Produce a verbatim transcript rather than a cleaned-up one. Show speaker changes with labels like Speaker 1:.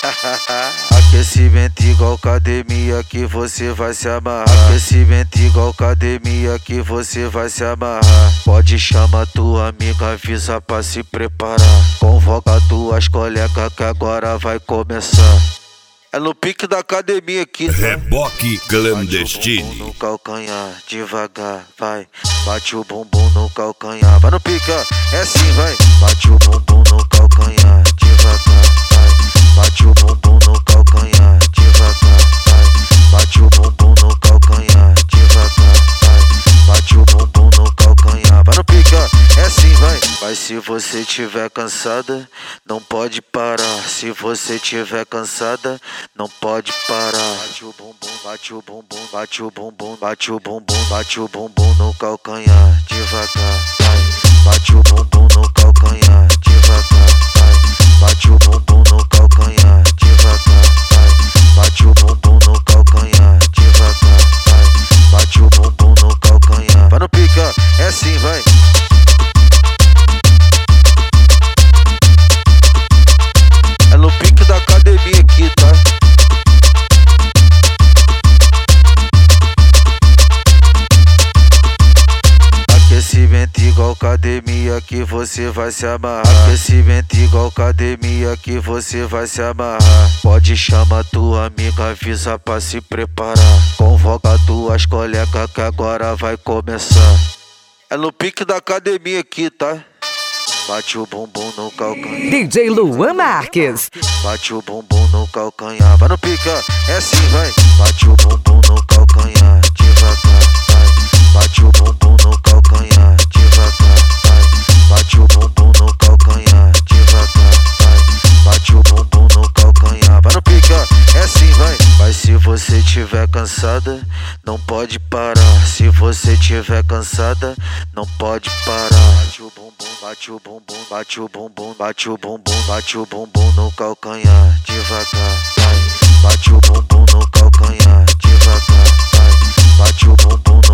Speaker 1: Aquecimento igual academia que você vai se amarrar. Aquecimento igual academia que você vai se amarrar. Pode chamar tua amiga, avisa pra se preparar. Convoca tuas colegas que agora vai começar. É no pique da academia aqui, tá?
Speaker 2: Reboque clandestino.
Speaker 1: Bate o bumbum no calcanhar, devagar, vai. Bate o bumbum no calcanhar. Vai no pique, ó. É assim, vai. Bate o bumbum no calcanhar, devagar, vai. Bate o bumbum no calcanhar, devagar, vai. Bate o bumbum no calcanhar, devagar, vai. Bate o bumbum no calcanhar. Vai no pique, ó. É assim, vai. Mas se você tiver cansada, não pode parar. Se você tiver cansada, não pode parar. Bate o bumbum, bate o bumbum, bate o bumbum, bate o bumbum, bate o bumbum no calcanhar, devagar, vai. Bate o bumbum no calcanhar, devagar, vai. Bate o bumbum no calcanhar, devagar, vai. Bate o bumbum no calcanhar, devagar, vai. Bate o bumbum no calcanhar. Vai no pique, ó. É assim, vai. É no pique da academia aqui, tá? Aquecimento igual academia que você vai se amarrar. Aquecimento igual academia que você vai se amarrar. Pode chamar tua amiga, avisa pra se preparar. Convoca tuas colegas que agora vai começar. É no pique da academia aqui, tá? Bate o bumbum no calcanhar.
Speaker 3: D J Luan Marques.
Speaker 1: Bate o bumbum no calcanhar. Vai no pique, ó. É assim, vai. Bate o bumbum no calcanhar, devagar, vai. Bate o bumbum no calcanhar, devagar, vai. Bate o bumbum no calcanhar, devagar, vai. Bate o bumbum no calcanhar. Vai no pique, ó. É assim, vai. Mas se você tiver cansada, não pode parar. Se você tiver cansada, não pode parar. Bate o bumbum, bate o bumbum, bate o bumbum, bate o bumbum, bate o bumbum no calcanhar, devagar, vai. Bate o bumbum no calcanhar, devagar, vai. Bate o bumbum